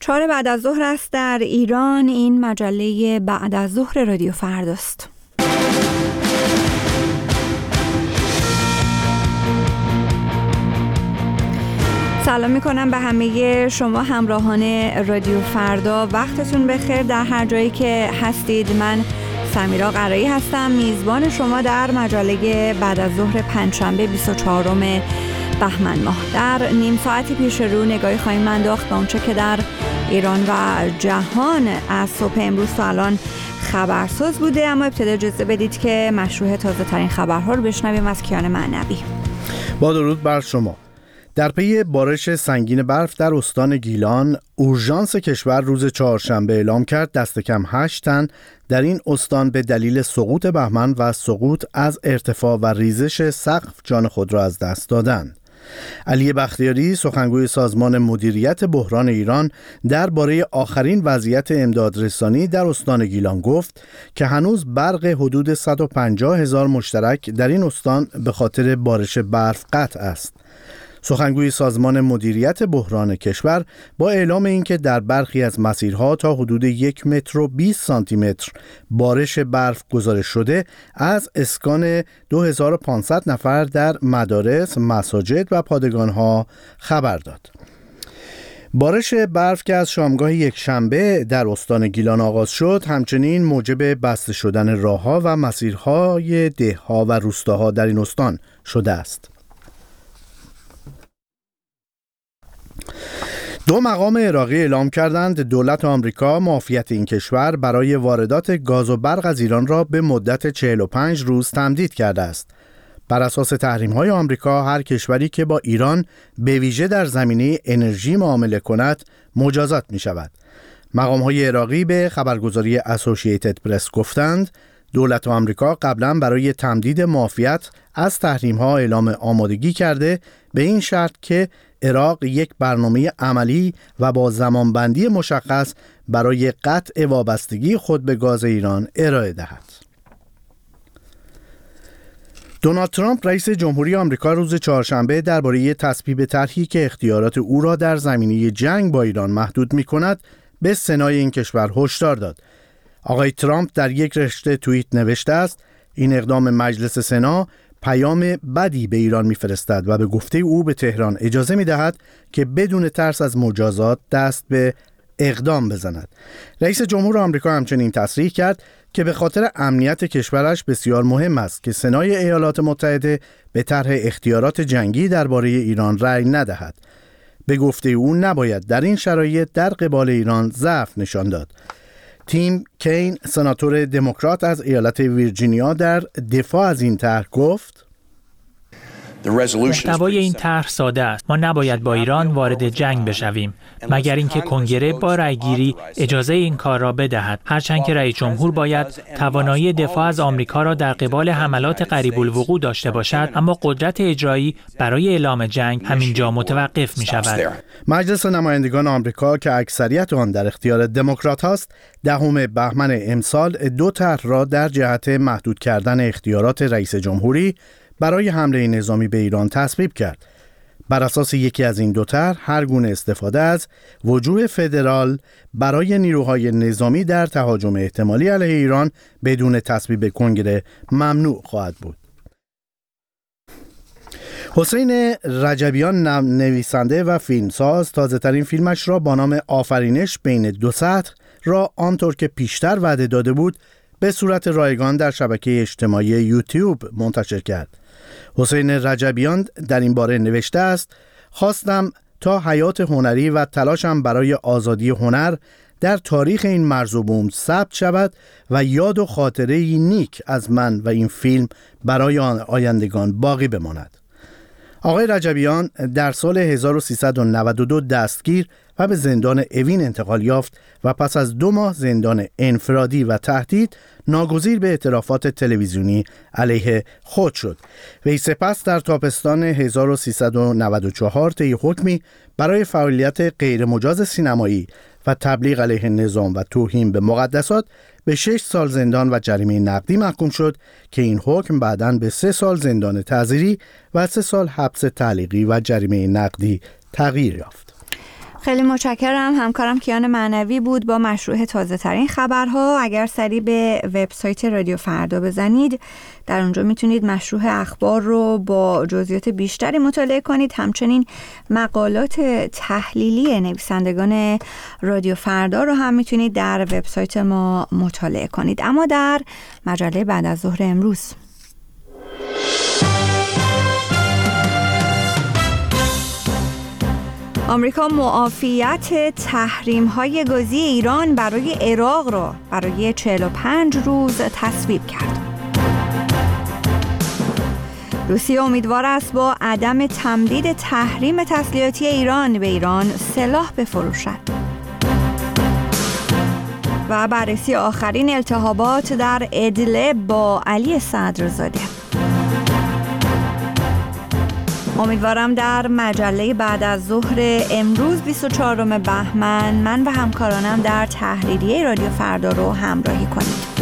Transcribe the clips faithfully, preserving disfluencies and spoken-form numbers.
چهار بعد از ظهر است در ایران. این مجله بعد از ظهر رادیو فرداست. سلام میکنم به همه شما همراهان رادیو فردا. وقتتون بخیر در هر جایی که هستید. من سمیرا قرایی هستم، میزبان شما در مجله بعد از ظهر پنجشنبه بیست و چهارم بهمن ماه. در نیم ساعتی پیش رو نگاهی خواهیم انداخت به اونچه که در ایران و جهان از صبح امروز تا الان خبرساز بوده. اما ابتدا اجازه بدید که مشروع تازه ترین خبرها رو بشنویم از کیان معنوی. با درود بر شما. در پی بارش سنگین برف در استان گیلان، اورژانس کشور روز چهارشنبه اعلام کرد دست کم هشت تن در این استان به دلیل سقوط بهمن و سقوط از ارتفاع و ریزش سقف جان خود را از دست دادند. علی بختیاری، سخنگوی سازمان مدیریت بحران ایران، درباره آخرین وضعیت امدادرسانی در استان گیلان گفت که هنوز برق حدود صد و پنجاه هزار مشترک در این استان به خاطر بارش برف قطع است. سخنگوی سازمان مدیریت بحران کشور با اعلام اینکه در برخی از مسیرها تا حدود یک متر و بیست سانتی متر بارش برف گزارش شده، از اسکان دو هزار و پانصد نفر در مدارس، مساجد و پادگانها خبر داد. بارش برف که از شامگاه یک شنبه در استان گیلان آغاز شد، همچنین موجب بسته شدن راهها و مسیرهای دهها و روستاها در این استان شده است. دو مقام عراقی اعلام کردند دولت آمریکا معافیت این کشور برای واردات گاز و برق از ایران را به مدت چهل و پنج روز تمدید کرده است. بر اساس تحریم‌های آمریکا، هر کشوری که با ایران به ویژه در زمینه انرژی معامله کند مجازات می شود. مقام‌های عراقی به خبرگزاری اسوسییتد پرس گفتند دولت آمریکا قبلا برای تمدید معافیت از تحریم‌ها اعلام آمادگی کرده، به این شرط که عراق یک برنامه عملی و با زمانبندی مشخص برای قطع وابستگی خود به گاز ایران ارائه دهد. دونالد ترامپ رئیس جمهوری آمریکا روز چهارشنبه درباره تصویب طرحی که اختیارات او را در زمینه جنگ با ایران محدود می‌کند به سنای این کشور هشدار داد. آقای ترامپ در یک رشته توییت نوشته است این اقدام مجلس سنا پیام بدی به ایران می‌فرستد و به گفته او به تهران اجازه می‌دهد که بدون ترس از مجازات دست به اقدام بزند. رئیس جمهور آمریکا همچنین تصریح کرد که به خاطر امنیت کشورش بسیار مهم است که سنای ایالات متحده به طرح اختیارات جنگی درباره ایران رأی ندهد. به گفته او نباید در این شرایط در قبال ایران ضعف نشان داد. تیم کین، سناتور دموکرات از ایالت ویرجینیا، در دفاع از این طرح گفت محتوای این طرح ساده است. ما نباید با ایران وارد جنگ بشویم مگر اینکه کنگره با رأیگیری اجازه این کار را بدهد. هرچند که رئیس جمهور باید توانایی دفاع از آمریکا را در قبال حملات قریب الوقوع داشته باشد، اما قدرت اجرایی برای اعلام جنگ همینجا متوقف می شود. مجلس نمایندگان آمریکا که اکثریت آن در اختیار دموکرات است، دهم بهمن امسال دو طرح را در جهت محدود کردن اختیارات رئیس جمهوری برای حمله نظامی به ایران تصویب کرد. بر اساس یکی از این دو طرح، هر گونه استفاده از وجوه فدرال برای نیروهای نظامی در تهاجم احتمالی علیه ایران بدون تصویب کنگره ممنوع خواهد بود. حسین رجبیان، نویسنده و فیلمساز، تازه‌ترین فیلمش را با نام آفرینش بین دو سطح را آنطور که پیشتر وعده داده بود به صورت رایگان در شبکه اجتماعی یوتیوب منتشر کرد. حسین رجبیان در این باره نوشته است: خواستم تا حیات هنری و تلاشم برای آزادی هنر در تاریخ این مرز و بوم ثبت شود و یاد و خاطره‌ای نیک از من و این فیلم برای آیندگان باقی بماند. آقای رجبیان در سال هزار و سیصد و نود و دو دستگیر و به زندان اوین انتقال یافت و پس از دو ماه زندان انفرادی و تهدید ناگزیر به اعترافات تلویزیونی علیه خود شد. وی سپس در تابستان هزار و سیصد و نود و چهار طی حکمی برای فعالیت غیرمجاز سینمایی و تبلیغ علیه نظام و توهین به مقدسات به شش سال زندان و جریمه نقدی محکوم شد که این حکم بعداً به سه سال زندان تعزیری و سه سال حبس تعلیقی و جریمه نقدی تغییر یافت. خیلی متشکرم. همکارم کیان معنوی بود با مشروع تازه ترین خبرها. اگر سری به وبسایت رادیو فردا بزنید در اونجا میتونید مشروع اخبار رو با جزئیات بیشتری مطالعه کنید. همچنین مقالات تحلیلی نویسندگان رادیو فردا رو هم میتونید در وبسایت ما مطالعه کنید. اما در مجله بعد از ظهر امروز آمریکا معافیت تحریم‌های گازی ایران برای عراق را برای چهل و پنج روز تصویب کرد. روسیه امیدوار است با عدم تمدید تحریم تسلیحاتی ایران به ایران سلاح بفروشد. و بررسی آخرین التهابات در ادلب با علی صدرزاده. امیدوارم در مجله بعد از ظهر امروز بیست و چهارم بهمن من و همکارانم در تحریریه رادیو فردا رو همراهی کنید.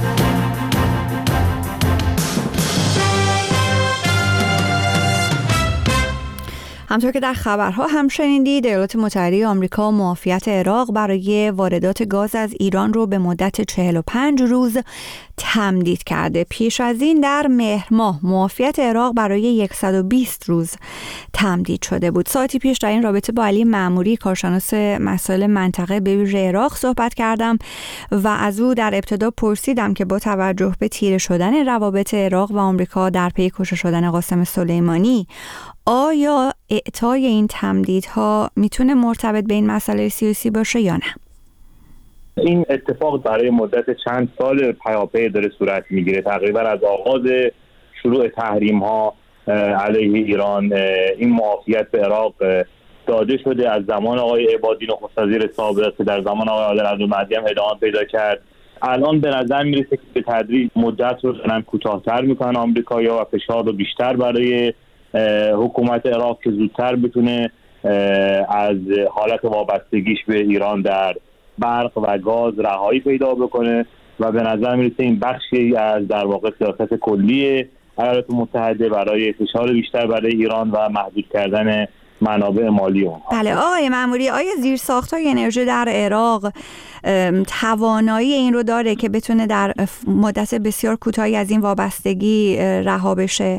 همطور که در خبرها هم شنیدید، ایالات متحده آمریکا معافیت عراق برای واردات گاز از ایران رو به مدت چهل و پنج روز تمدید کرده. پیش از این در مهر ماه معافیت عراق برای صد و بیست روز تمدید شده بود. ساعتی پیش در این رابطه با علی معموری کارشناس مسائل منطقه به ویژه عراق صحبت کردم و از او در ابتدا پرسیدم که با توجه به تیره شدن روابط عراق و آمریکا در پی کشته شدن قاسم سلیمانی، آیا اعطای این تمدیدها میتونه مرتبط به این مسئله سیاسی باشه یا نه؟ این اتفاق برای مدت چند سال پیاپی داره صورت میگیره. تقریبا از آغاز شروع تحریم ها علیه ایران این معافیت به عراق داده شده. از زمان آقای عبادی نخست وزیر سابق که در زمان آقای عادل عبدالمهدی هم ادامه پیدا کرد. الان به نظر میرسه که به تدریج مدت رو دارن کوتاه‌تر میکنن آمریکایی‌ها و فشار رو بیشتر برای حکومت عراق که زودتر بتونه از حالت وابستگیش به ایران در برق و گاز رهایی پیدا بکنه و به نظر میرسه این بخشی از در واقع سیاست کلی ایالات متحده برای فشار بیشتر برای ایران و محدود کردن منابع مالی اونها. بله آقای معموری، آیا زیرساخت‌های انرژی در عراق توانایی این رو داره که بتونه در مدت بسیار کوتاهی از این وابستگی رها بشه؟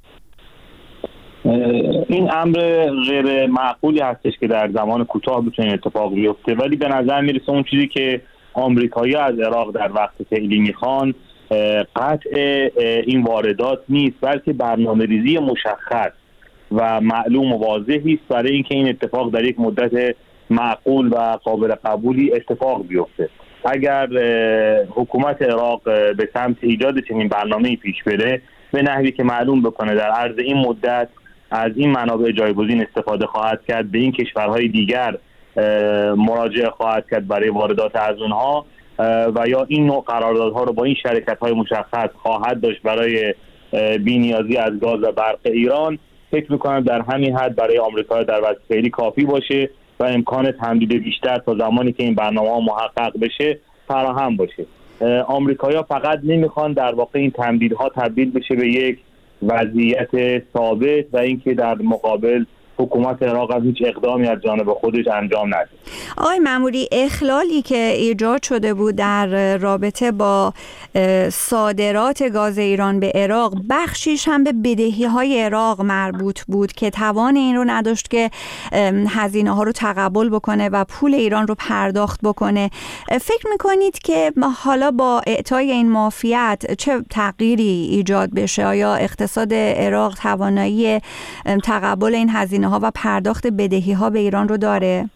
این امر غیر معقولی هستش که در زمان کوتاه بتونه اتفاق بیفته، ولی به نظر میرسه اون چیزی که آمریکایی‌ها از عراق در وقت فعلی میخوان قطع این واردات نیست، بلکه برنامه‌ریزی مشخص و معلوم و واضحی است برای اینکه این اتفاق در یک مدت معقول و قابل قبولی اتفاق بیفته. اگر حکومت عراق به سمت ایجاد چنین برنامه‌ای پیش بره به نحوی که معلوم بکنه در عرض این مدت از این منابع جایگزین استفاده خواهد کرد، به این کشورهای دیگر مراجعه خواهد کرد برای واردات از اونها و یا این نوع قراردادها رو با این شرکت‌های مشخص خواهد داشت برای بی‌نیازی از گاز و برق ایران، فکر می‌کنم در همین حد برای آمریکا در وضع فعلی کافی باشه و امکان تمدید بیشتر تا زمانی که این برنامه‌ها محقق بشه فراهم باشه. آمریکایی‌ها فقط نمیخوان در واقع این تمدیدها تبدیل بشه به یک وضعیت ثابت و اینکه در مقابل حکومت عراق از هیچ اقدامی از جانب خودش انجام نده. آقای معموری، اخلالی که ایجاد شده بود در رابطه با صادرات گاز ایران به عراق بخشیش هم به بدهی‌های عراق مربوط بود که توان این رو نداشت که هزینه ها رو تقبل بکنه و پول ایران رو پرداخت بکنه. فکر میکنید که حالا با اعطای این معافیت چه تغییری ایجاد بشه؟ آیا اقتصاد عراق توانایی تقبل این هزینه ها و پرداخت بدهی ها به ایران رو داره؟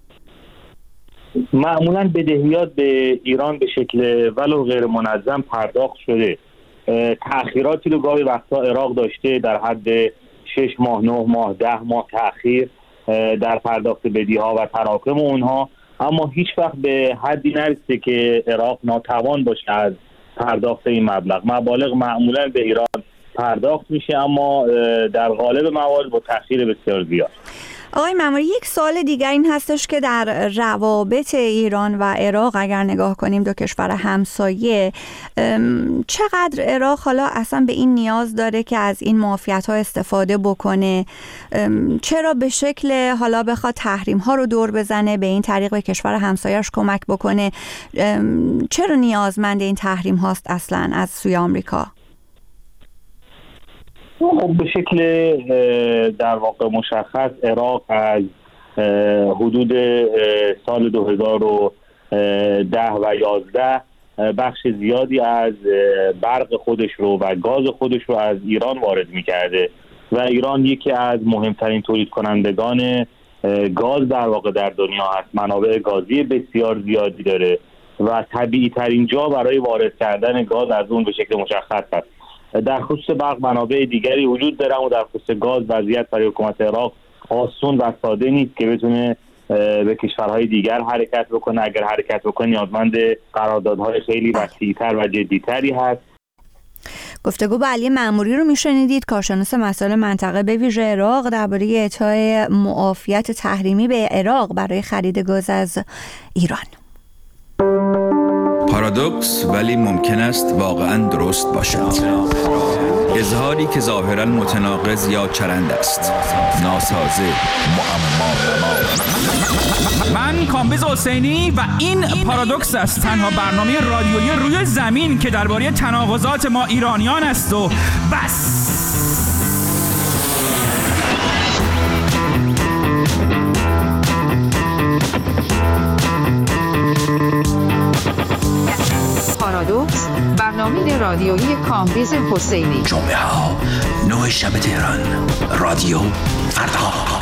معمولا بدهیات به ایران به شکل ولو غیر منظم پرداخت شده. تأخیراتی رو گاهی وقتا عراق داشته در حد شش ماه، نه ماه، ده ماه تأخیر در پرداخت بدهی ها و تراکم اونها، اما هیچ وقت به حدی نرسیده که عراق ناتوان باشه از پرداخت این مبلغ. مبالغ معمولا به ایران پرداخت میشه اما در غالب موارد با تأخیر بسیار زیاد. آقای معماری، یک سوال دیگر این هستش که در روابط ایران و عراق اگر نگاه کنیم، دو کشور همسایه، چقدر عراق حالا اصلا به این نیاز داره که از این معافیت‌ها استفاده بکنه؟ چرا به شکل حالا بخواد تحریم ها رو دور بزنه، به این طریق به کشور همسایه‌اش کمک بکنه؟ چرا نیازمند این تحریم هاست اصلا از سوی آمریکا؟ خب به شکل در واقع مشخص عراق از حدود سال دو هزار و ده و یازده بخش زیادی از برق خودش رو و گاز خودش رو از ایران وارد می‌کرده و ایران یکی از مهمترین تولید کنندگان گاز در واقع در دنیا هست. منابع گازی بسیار زیادی داره و طبیعی ترین جا برای وارد کردن گاز از اون به شکل مشخص است. در خصوص برق منابع دیگری وجود داره و در خصوص گاز وضعیت برای حکومت عراق آسون و ساده نیست که بتونه به کشورهای دیگر حرکت بکنه. اگر حرکت بکنه نیازمند قراردادهای خیلی وسیع‌تر و جدی‌تری هست. گفتگو با علی معموری رو میشنیدید، کارشناس مسائل منطقه به ویژه عراق، درباره اعطای معافیت تحریمی به عراق برای خرید گاز از ایران. پارادوکس ولی ممکن است واقعاً درست باشد. اظهاری که ظاهراً متناقض یا چرند است، ناسازه، معما. من کامبیز حسینی و این پارادوکس است، تنها برنامه رادیویی روی زمین که درباره تناقضات ما ایرانیان است و بس. پارادوکس، برنامه رادیویی کامبیز حسینی. جمعه ها نه شب تهران، رادیو فردا.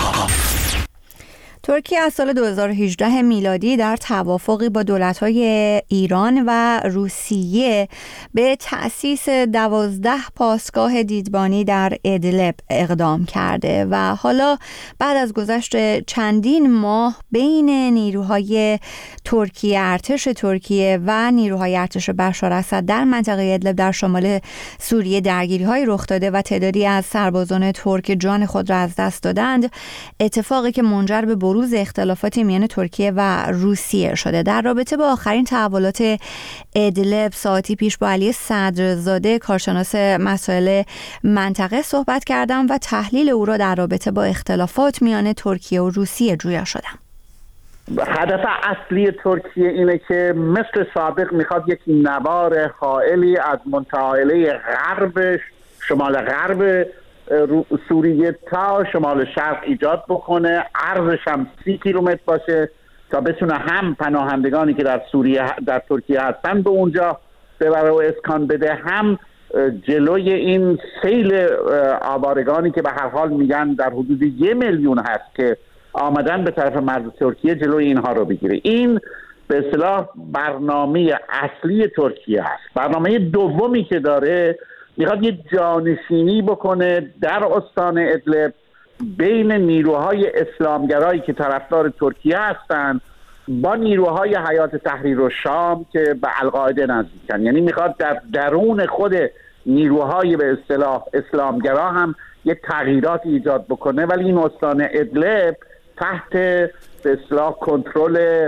ترکیه از سال دو هزار و هجده میلادی در توافقی با دولت‌های ایران و روسیه به تأسیس دوازده پاسگاه دیدبانی در ادلب اقدام کرده و حالا بعد از گذشت چندین ماه بین نیروهای ترکیه، ارتش ترکیه و نیروهای ارتش بشار اسد در منطقه ادلب در شمال سوریه درگیری‌های رخ داده و تعدادی از سربازان ترک جان خود را از دست دادند. اتفاقی که منجر به بروز اختلافات میان ترکیه و روسیه شده. در رابطه با آخرین تحولات ادلب ساعتی پیش با علی صدرزاده، کارشناس مسائل منطقه، صحبت کردم و تحلیل او را در رابطه با اختلافات میان ترکیه و روسیه جویا شدم. هدف اصلی ترکیه اینه که مثل سابق میخواد یک نوار حائلی از منطقه غرب، شمال غرب سوریه تا شمال شرق ایجاد بکنه، عرضش هم سی کیلومتر باشه تا بتونه هم پناهندگانی که در سوریه در ترکیه هستن به اونجا ببره و اسکان بده، هم جلوی این سیل آوارگانی که به هر حال میگن در حدود یه میلیون هست که آمدن به طرف مرز ترکیه جلوی اینها رو بگیره. این به اصطلاح برنامه اصلی ترکیه هست. برنامه دومی که داره میخواد یه جانشینی بکنه در استان ادلب بین نیروهای اسلامگرایی که طرفدار ترکیه هستن با نیروهای حیات تحریر و شام که به القاعده نزدیکن. یعنی میخواد در درون خود نیروهای به اصطلاح اسلامگرا هم یه تغییرات ایجاد بکنه، ولی این استان ادلب تحت به اصطلاح کنترل،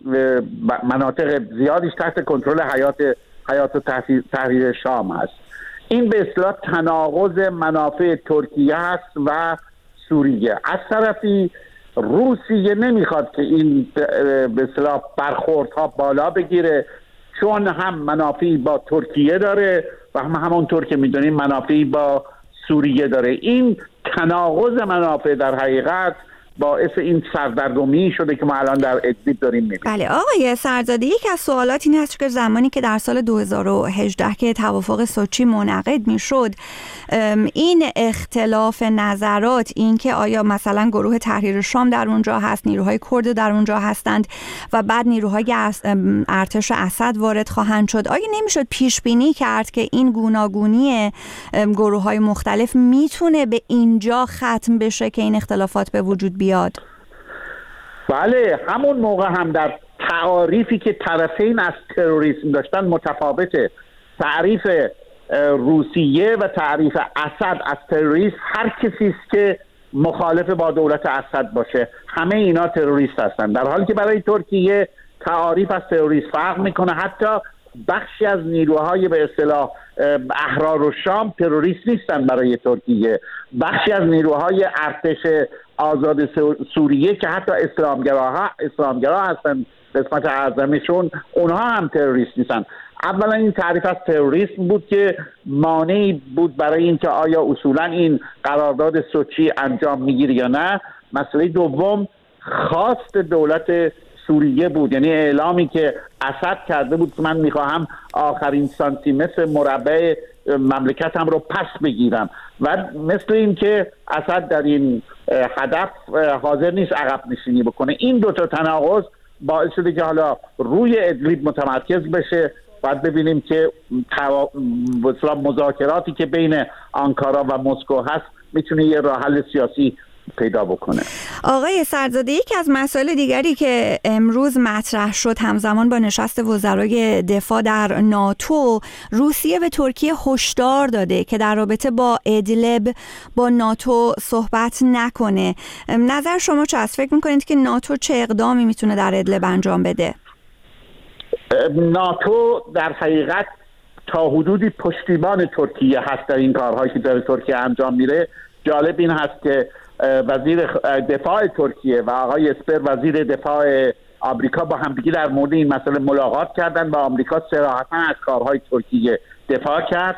مناطق زیادیش تحت کنترل حیات حیات تحریر شام هست. این به اصطلاح تناقض منافع ترکیه هست و سوریه. از طرفی روسیه نمیخواد که این به اصطلاح برخوردها بالا بگیره، چون هم منافعی با ترکیه داره و هم همونطور که میدونیم منافعی با سوریه داره. این تناقض منافع در حقیقت باعث این سردرگمی شده که ما الان در ادلب داریم میبینیم. بله آقای صدرزاده، یک از سوالات این هست که زمانی که در سال دو هزار و هجده که توافق سوچی منعقد میشد، این اختلاف نظرات، این که آیا مثلا گروه تحریر شام در اونجا هست، نیروهای کرد در اونجا هستند و بعد نیروهای ارتش اسد وارد خواهند شد، آیا نمیشد پیش بینی کرد که این گوناگونی گروه های مختلف میتونه به اینجا ختم بشه که این اختلافات به وجود بیاد؟ بله، همون موقع هم در تعاریفی که طرفین از تروریسم داشتن متفاوته. تعریف روسیه و تعریف اسد از تروریسم، هر کسی است که مخالف با دولت اسد باشه، همه اینا تروریست هستن. در حالی که برای ترکیه تعاریف از تروریست فرق میکنه. حتی بخشی از نیروهای به اصطلاح احرار و شام تروریست نیستن برای ترکیه. بخشی از نیروهای ارتش آزاد سوریه که حتی اسلامگراها اسلامگرا هستن قسمت اعظمشون، اونها هم تروریست نیستن. اولا این تعریف از تروریسم بود که مانعی بود برای اینکه آیا اصولا این قرارداد سوچی انجام میگیره یا نه. مسئله دوم خواست دولت سوریه بود، یعنی اعلامی که اسد کرده بود که من میخواهم آخرین سانتی متر مربع مملکتم رو پس بگیرم و مثل این که اسد در این هدف حاضر نیست عقب نشینی بکنه. این دو تا تناقض باعث شده که حالا روی ادلیب متمرکز بشه. باید ببینیم که مذاکراتی که بین آنکارا و مسکو هست میتونه یه راه حل سیاسی پیدا بکنه. آقای سرزاده، یکی از مسائل دیگری که امروز مطرح شد همزمان با نشست وزرای دفاع در ناتو، روسیه به ترکیه هشدار داده که در رابطه با ادلب با ناتو صحبت نکنه. نظر شما چه است؟ فکر میکنید که ناتو چه اقدامی میتونه در ادلب انجام بده؟ ناتو در حقیقت تا حدودی پشتیبان ترکیه هست در این کارهایی که داره ترکیه انجام میره. جالب این هست که وزیر دفاع ترکیه و آقای اسپر وزیر دفاع آمریکا با همدیگه در مورد این مسئله ملاقات کردن و آمریکا صراحتاً از کارهای ترکیه دفاع کرد.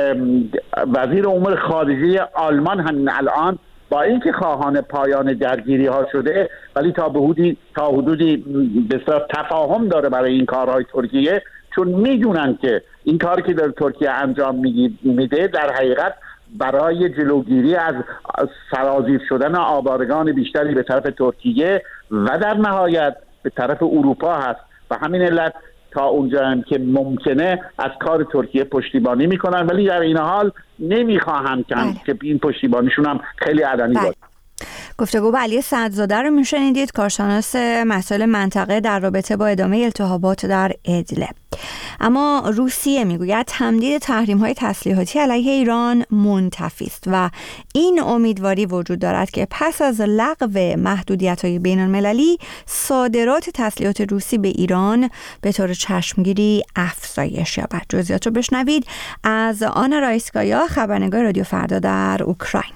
وزیر امور خارجه آلمان همین الان با اینکه خواهان پایان درگیری ها شده ولی تا حدودی تا حدودی بسیار تفاهم داره برای این کارهای ترکیه، چون میدونن که این کاری که در ترکیه انجام میده در حقیقت برای جلوگیری از سرازیر شدن آوارگان بیشتری به طرف ترکیه و در نهایت به طرف اروپا هست و همین علت تا اونجا هم که ممکنه از کار ترکیه پشتیبانی میکنن، ولی در این حال نمیخواهن که این پشتیبانیشون هم خیلی علنی باشه. گفتگو با علی سعدزاده رو میشنیدید، کارشناس مسائل منطقه در رابطه با ادامه التهابات در ادلب. اما روسیه میگوید تمدید تحریم‌های تسلیحاتی علیه ایران منتفی است و این امیدواری وجود دارد که پس از لغو محدودیت‌های بین‌المللی صادرات تسلیحات روسی به ایران به طور چشمگیری افزایش یابد. جزئیات رو بشنوید از آنا رایسکایا، خبرنگار رادیو فردا در اوکراین.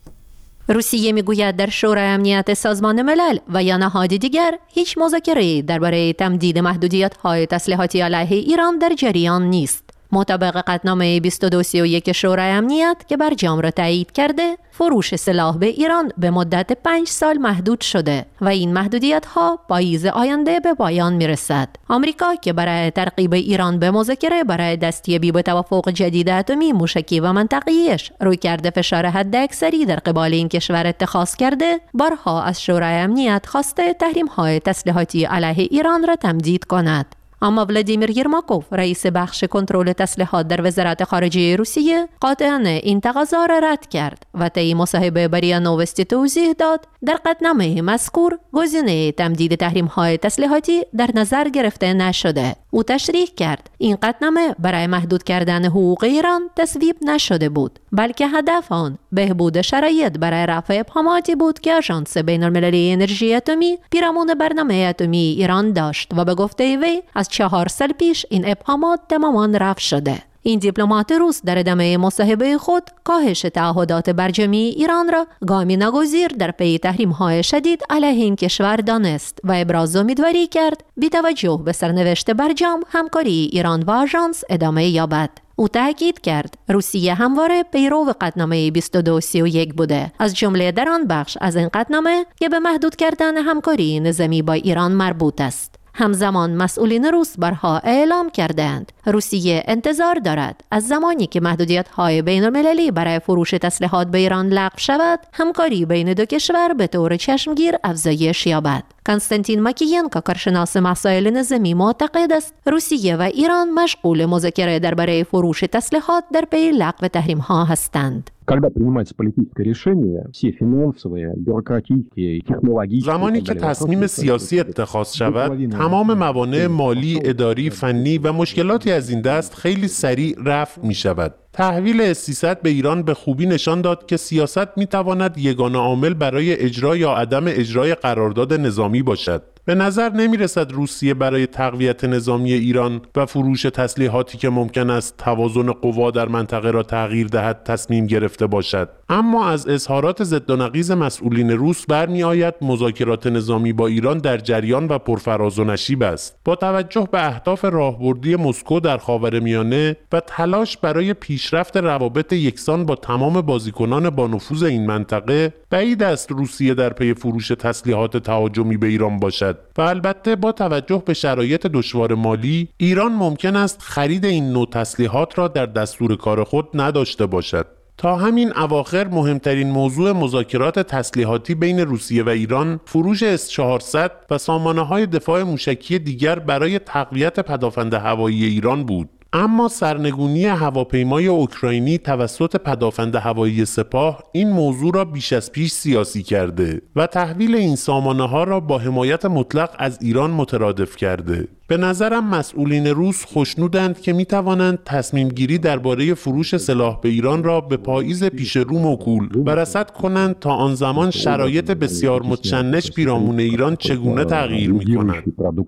روسیه میگوید در شورای امنیت سازمان ملل و یا نهاد دیگر هیچ مذاکره‌ای درباره تمدید محدودیت‌های تسلیحاتی علیه ایران در جریان نیست. مطابق قطعنامه بیست و دو سی و یک شورای امنیت که برجام را تایید کرده، فروش سلاح به ایران به مدت پنج سال محدود شده و این محدودیت‌ها پاییز آینده به پایان میرسد. آمریکا که برای ترغیب ایران به مذاکره برای دستیابی به توافق جدید اتمی موشکی و منطقه‌ایش رویکرد فشار حداکثری در قبال این کشور اتخاذ کرده، بارها از شورای امنیت خواسته تحریم‌های تسلیحاتی علیه ایران را تمدید کند. اما ولادیمیر یرماکوف، رئیس بخش کنترل تسلیحات در وزارت خارجه روسیه، قاطعاً این تقاضا را رد کرد و طی مصاحبه با ریا نووستی توضیح داد در قطعنامه مذکور گزینه تمدید تحریم‌های تسلیحاتی در نظر گرفته نشده. او تشریح کرد این قطعنامه برای محدود کردن حقوق ایران تصویب نشده بود، بلکه هدف آن بهبود شرایط برای رفع ابهاماتی بود که آژانس بین‌المللی انرژی اتمی پیرامون برنامه اتمی ایران داشت و به گفته وی از چهار سال پیش این ابهامات تماما رفع شده. این دیپلمات روس در ادامه مصاحبه خود کاهش تعهدات برجامی ایران را گامی ناگزیر در پی تحریم‌های شدید علیه این کشور دانست و ابراز امیدواری کرد بی توجه به سرنوشت برجام همکاری ایران و آژانس ادامه یابد. او تاکید کرد روسیه همواره پیرو قطعنامه بیست و دو سی و یک بوده، از جمله در آن بخش از این قطعنامه که به محدود کردن همکاری نظامی با ایران مربوط است. همزمان مسئولین روس برها اعلام کردند روسیه انتظار دارد از زمانی که محدودیت‌های بین‌المللی برای فروش تسلیحات به ایران لغو شود، همکاری بین دو کشور به طور چشمگیر افزایش یابد. کنستانتین ماکیینکو، کارشناس مسائل نظامی، معتقد است روسیه و ایران مشغول مذاکره درباره فروش تسلیحات در پی لغو تحریم‌ها هستند. زمانی که تصمیم سیاسی اتخاذ شود، تمام موانع مالی، اداری، فنی و مشکلاتی از این دست خیلی سریع رفع می شود. تحویل اس سیصد به ایران به خوبی نشان داد که سیاست می تواند یگانه عامل برای اجرا یا عدم اجرای قرارداد نظامی باشد. به نظر نمی رسد روسیه برای تقویت نظامی ایران و فروش تسلیحاتی که ممکن است توازن قوا در منطقه را تغییر دهد تصمیم گرفته باشد. اما از اظهارات ضد و نقیض مسئولین روس برمی آید مذاکرات نظامی با ایران در جریان و پرفراز و نشیب است. با توجه به اهداف راهبردی مسکو در خاورمیانه و تلاش برای پیشرفت روابط یکسان با تمام بازیکنان با نفوذ این منطقه، بعید است روسیه در پی فروش تسلیحات تهاجمی به ایران باشد. و البته با توجه به شرایط دشوار مالی، ایران ممکن است خرید این نوع تسلیحات را در دستور کار خود نداشته باشد. تا همین اواخر مهمترین موضوع مذاکرات تسلیحاتی بین روسیه و ایران فروش اس چهارصد و سامانه‌های دفاع موشکی دیگر برای تقویت پدافند هوایی ایران بود. اما سرنگونی هواپیمای اوکراینی توسط پدافند هوایی سپاه این موضوع را بیش از پیش سیاسی کرده و تحویل این سامانه‌ها را با حمایت مطلق از ایران مترادف کرده. به نظرم مسئولین روس خوشنودند که می‌توانند تصمیم گیری درباره فروش سلاح به ایران را به پاییز پیش رو موکول و رصد کنند تا آن زمان شرایط بسیار متشنج پیرامون ایران چگونه تغییر می‌کند.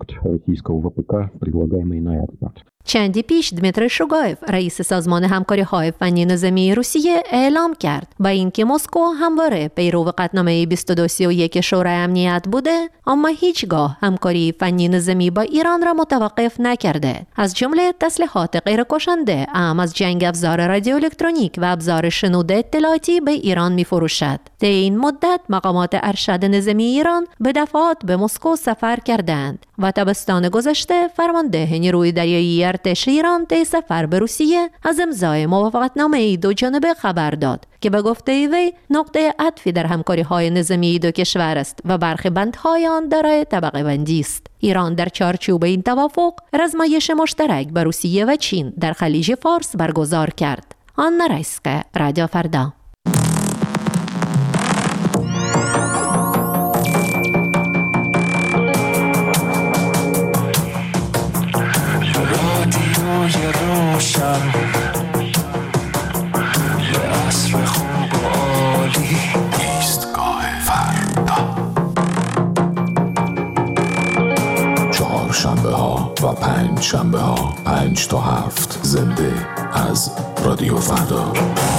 چندی پیش دمیتر شوگایف رئیس سازمان همکاری های فنی نظامی روسیه اعلام کرد با اینکه مسکو همواره پیرو قطعنامه بیست و دو سی و یک شورای امنیت بوده، اما هیچگاه همکاری فنی نظامی با ایران را متوقف نکرده. از جمله تسلیحات غیرکشنده، اهم از جنگ افزار رادیو الکترونیک و ابزار شنود اطلاعاتی به ایران می‌فروشد. در این مدت مقامات ارشد نظامی ایران به دفعات به مسکو سفر کردند و تابستان گذشته فرمانده نیروی دریایی ارتش ایران طی سفر به روسیه از امضای موافقتنامه دو جانبه خبر داد که به گفته وی نقطه عطفی در همکاری‌های نظامی دو کشور است و برخی بندهای آن دارای طبقه بندی است. ایران در چارچوب این توافق رزمایش مشترک با روسیه و چین در خلیج فارس برگزار کرد. آن رایسکه، رادیو فردا. شنبه ها و پنج شنبه ها پنج تا هفت زنده از رادیو فردا.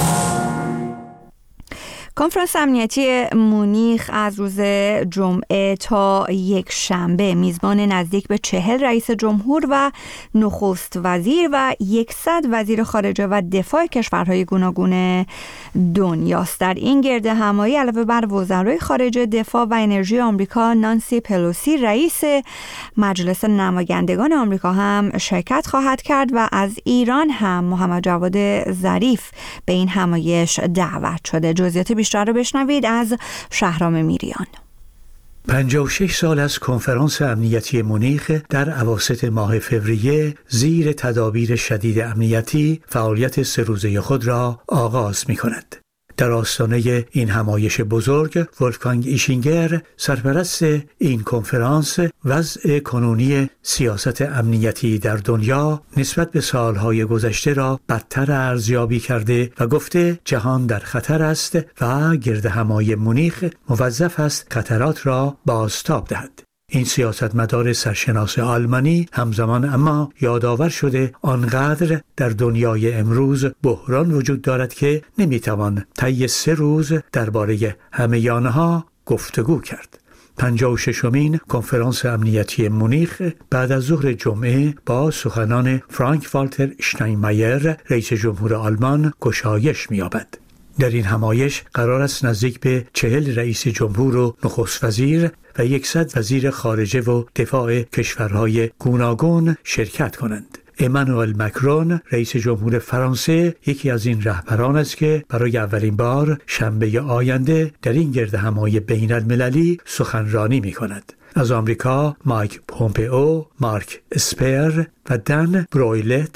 کنفرانس امنیتی مونیخ از روز جمعه تا یک شنبه میزبان نزدیک به چهل رئیس جمهور و نخست وزیر و یکصد وزیر خارجه و دفاع کشورهای گوناگون دنیاست. در این گرد همایی علاوه بر وزرای خارجه، دفاع و انرژی آمریکا نانسی پلوسی رئیس مجلس نمایندگان آمریکا هم شرکت خواهد کرد و از ایران هم محمد جواد ظریف به این همایش دعوت شده. جزئیات بیشتر رو بشنوید از شهرام میریان. پنجاه و شش سال از کنفرانس امنیتی مونیخ در اواسط ماه فوریه زیر تدابیر شدید امنیتی فعالیت سه روزه خود را آغاز می کند. در آستانه این همایش بزرگ، ولفگانگ ایشینگر سرپرست این کنفرانس وضع کنونی سیاست امنیتی در دنیا نسبت به سالهای گذشته را بدتر ارزیابی کرده و گفته جهان در خطر است و گرد همایی مونیخ موظف است خطرات را بازتاب دهد. این سیاستمدار سرشناس آلمانی همزمان اما یادآور شده آنقدر در دنیای امروز بحران وجود دارد که نمیتوان طی سه روز درباره همه آنها گفتگو کرد. پنجاه و ششمین کنفرانس امنیتی مونیخ بعد از ظهر جمعه با سخنان فرانک والتر اشتاینمایر رئیس جمهور آلمان گشایش می‌یابد. در این همایش قرار است نزدیک به چهل رئیس جمهور و نخست وزیر و یکصد وزیر خارجه و دفاع کشورهای گوناگون شرکت کنند. امانوئل مکرون رئیس جمهور فرانسه یکی از این رهبران است که برای اولین بار شنبه آینده در این گرد همایی بین المللی سخنرانی می کند. از آمریکا مایک پومپئو، مارک اسپر و دن برویلت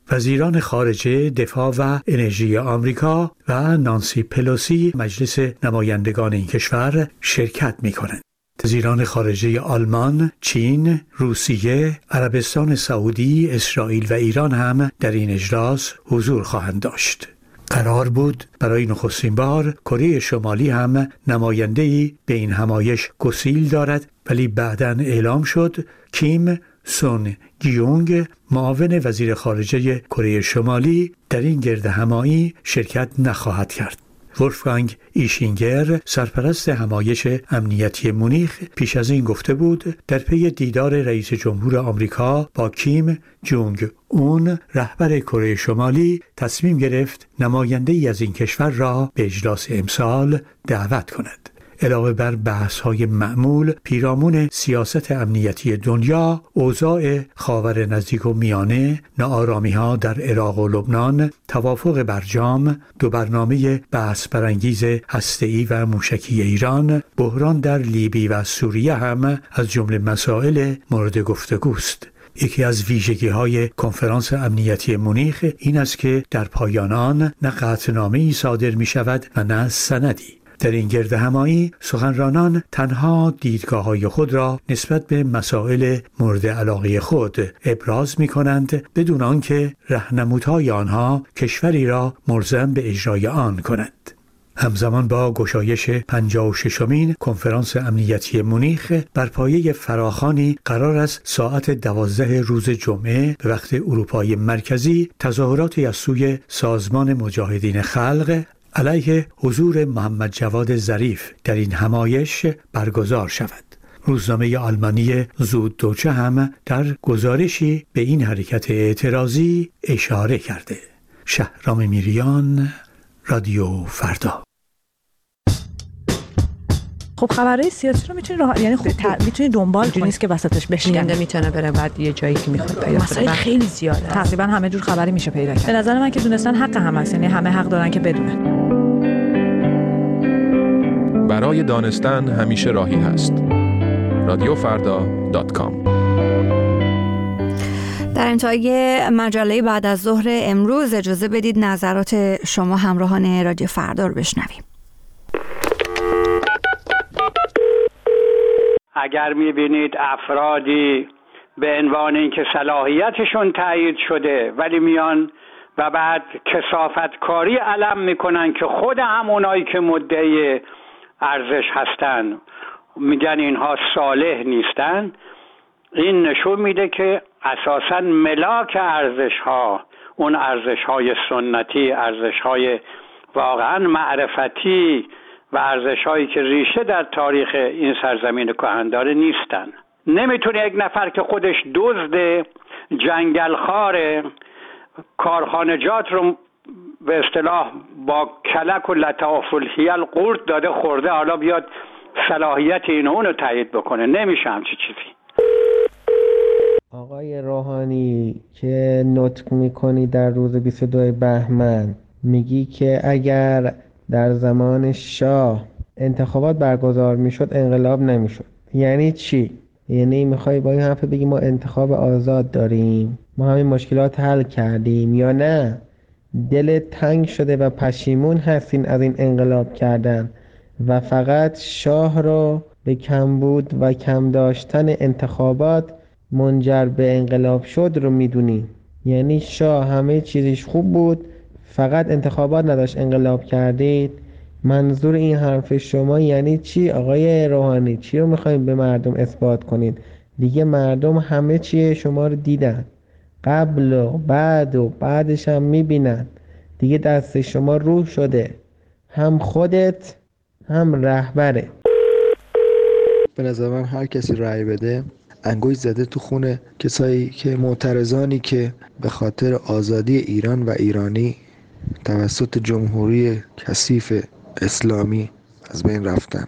وزیران خارجه، دفاع و انرژی آمریکا و نانسی پلوسی مجلس نمایندگان این کشور شرکت می‌کنند. وزیران خارجه آلمان، چین، روسیه، عربستان سعودی، اسرائیل و ایران هم در این اجلاس حضور خواهند داشت. قرار بود برای نخستین بار کره شمالی هم نماینده‌ای به این همایش گسیل دارد، ولی بعداً اعلام شد کیم سون گیونگ، معاون وزیر خارجه کره شمالی، در این گرد همایی شرکت نخواهد کرد. ولفگانگ ایشینگر، سرپرست همایش امنیتی مونیخ، پیش از این گفته بود در پی دیدار رئیس جمهور آمریکا با کیم جونگ اون رهبر کره شمالی تصمیم گرفت نماینده‌ای از این کشور را به اجلاس امسال دعوت کند. علاوه بر بحث‌های معمول پیرامون سیاست امنیتی دنیا، اوضاع خاور نزدیک و میانه، ناآرامی‌ها در عراق و لبنان، توافق برجام، دو برنامه بحث برانگیز هسته‌ای و موشکی ایران، بحران در لیبی و سوریه هم از جمله مسائل مورد گفتگوست. یکی از ویژگی‌های کنفرانس امنیتی مونیخ این است که در پایان آن نه قطعنامه‌ای صادر می‌شود و نه سندی. در این گرد همایی سخنرانان تنها دیدگاه‌های خود را نسبت به مسائل مورد علاقه خود ابراز می‌کنند بدون آنکه راهنمودهای آنها کشوری را ملزم به اجرای آن کند. همزمان با گشایش پنجاه و ششمین کنفرانس امنیتی مونیخ بر پایه فراخوانی قرار است ساعت دوازده روز جمعه به وقت اروپای مرکزی تظاهراتی از سوی سازمان مجاهدین خلق علیه حضور محمد جواد ظریف در این همایش برگزار شود. روزنامه آلمانی زوددوچه هم در گزارشی به این حرکت اعتراضی اشاره کرده. شهرام میریان، رادیو فردا. خب خبرهای سیاسی رو میتونی راه... یعنی خب ت... میتونی دنبال کنی، نیست که وسطش بشکنه. میتونه بره بعد یه جایی که میخواد پیدا کنه. مسائل خیلی زیاده. تقریبا همه جور خبری میشه پیدا کرد. به نظر من که دونستن حق همه است، یعنی همه حق دارن که بدونن. برای دانستن همیشه راهی هست. رادیو فردا دات کام. در انتهای مجله بعد از ظهر امروز اجازه بدید نظرات شما همراهان رادیو فردا رو بشنویم. اگر می‌بینید افرادی به عنوان اینکه صلاحیتشون تایید شده ولی میان و بعد کثافتکاری علم میکنن که خود همونایی که مدعی ارزش هستن میگن اینها صالح نیستن، این نشون میده که اساساً ملاک ارزش‌ها، اون ارزش‌های سنتی، ارزش‌های واقعاً معرفتی و ارزش‌هایی که ریشه در تاریخ این سرزمین کهن داره نیستن. نمیتونه یک نفر که خودش دزد، جنگلخوار، کارخانجات رو به اصطلاح با کلک و لطاف الحیل قورت داده خورده حالا بیاد صلاحیت اینو اونو تایید بکنه. نمیشه همچی چیزی. آقای روحانی که نطق میکنی در روز بیست و دو بهمن، میگی که اگر در زمان شاه انتخابات برگزار میشد انقلاب نمیشد. یعنی چی؟ یعنی میخوای با این حرف بگی ما انتخاب آزاد داریم، ما همین مشکلات حل کردیم، یا نه دل تنگ شده و پشیمون هستین از این انقلاب کردن و فقط شاه رو به کمبود و کم داشتن انتخابات منجر به انقلاب شد رو میدونیم؟ یعنی شاه همه چیزش خوب بود فقط انتخابات نداشت انقلاب کردید؟ منظور این حرف شما یعنی چی آقای روحانی؟ چی رو میخوایم به مردم اثبات کنید؟ دیگه مردم همه چی شما رو دیدن، قبل و بعد و بعدش هم میبینن. دیگه دست شما روح شده، هم خودت هم رهبره. به نظر من هر کسی رأی بده انگوش زده تو خونه کسایی که معترضانی که به خاطر آزادی ایران و ایرانی توسط جمهوری کثیف اسلامی از بین رفتن.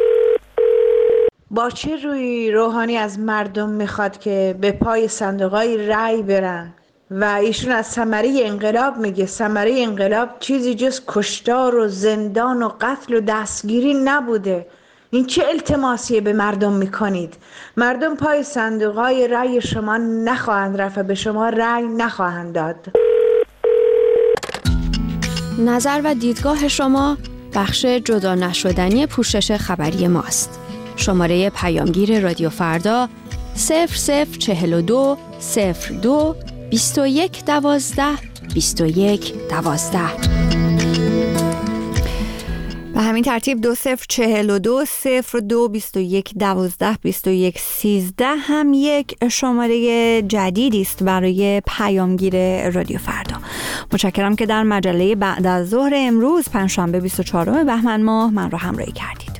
با چه روی روحانی از مردم میخواد که به پای صندوقای رأی برن و ایشون از ثمره انقلاب میگه؟ ثمره انقلاب چیزی جز کشتار و زندان و قتل و دستگیری نبوده. این چه التماسیه به مردم میکنید؟ مردم پای صندوقای رأی شما نخواهند رفت و به شما رأی نخواهند داد. نظر و دیدگاه شما بخش جدا نشدنی پوشش خبری ماست. شماره پیامگیر رادیو فردا صفر صفر چهل و دو صفر دو بیست و یک دوازده بیست و یک دوازده. به همین ترتیب دو صفر چهل و دو صفر دو بیست و یک دوازده بیست و یک سیزده هم یک شماره جدیدی است برای پیامگیر رادیو فردا. متشکرم که در مجله بعد از ظهر امروز پنجشنبه بیست و چهارم بهمن ماه من را همراهی کردید.